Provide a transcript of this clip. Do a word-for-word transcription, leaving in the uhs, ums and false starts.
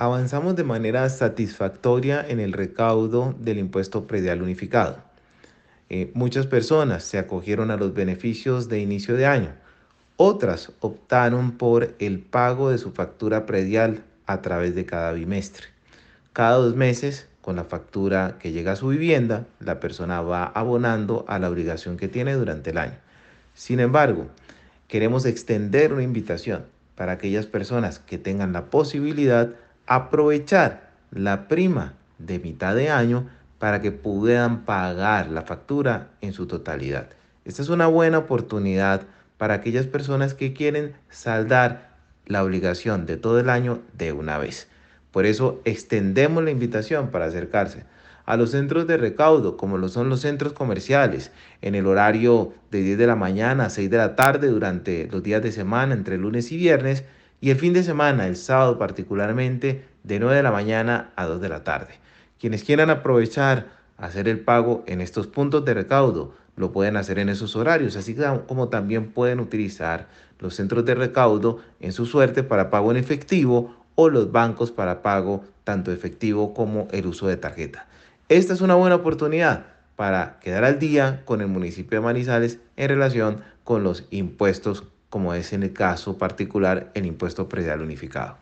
Avanzamos de manera satisfactoria en el recaudo del impuesto predial unificado. Eh, muchas personas se acogieron a los beneficios de inicio de año. Otras optaron por el pago de su factura predial a través de cada bimestre. Cada dos meses, con la factura que llega a su vivienda, la persona va abonando a la obligación que tiene durante el año. Sin embargo, queremos extender una invitación para aquellas personas que tengan la posibilidad aprovechar la prima de mitad de año para que puedan pagar la factura en su totalidad. Esta es una buena oportunidad para aquellas personas que quieren saldar la obligación de todo el año de una vez. Por eso extendemos la invitación para acercarse a los centros de recaudo, como lo son los centros comerciales, en el horario de diez de la mañana a seis de la tarde durante los días de semana, entre lunes y viernes, y el fin de semana, el sábado particularmente, de nueve de la mañana a dos de la tarde. Quienes quieran aprovechar hacer el pago en estos puntos de recaudo, lo pueden hacer en esos horarios, así como también pueden utilizar los centros de recaudo en su suerte para pago en efectivo o los bancos para pago tanto efectivo como el uso de tarjeta. Esta es una buena oportunidad para quedar al día con el municipio de Manizales en relación con los impuestos, como es en el caso particular el impuesto predial unificado.